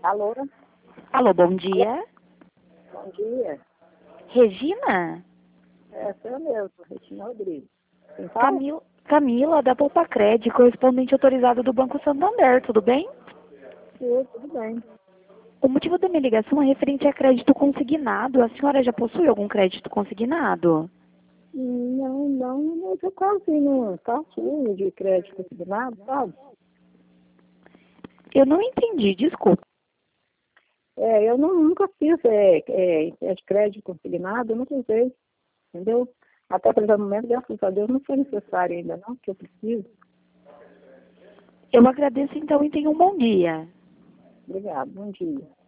Alô? Alô, bom dia. Bom dia. Regina? Sou eu mesmo, Regina Rodrigues. Quem fala? Camila, da Poupa Cred, correspondente autorizado do Banco Santander, tudo bem? Sim, tudo bem. O motivo da minha ligação é referente a crédito consignado. A senhora já possui algum crédito consignado? Não, mas eu quase não faço de crédito consignado, sabe? Eu não entendi, desculpa. Eu nunca fiz de crédito consignado, eu nunca usei, entendeu? Até para o momento, graças a Deus, não foi necessário ainda não, que eu preciso. Eu agradeço então e tenha um bom dia. Obrigada, bom dia.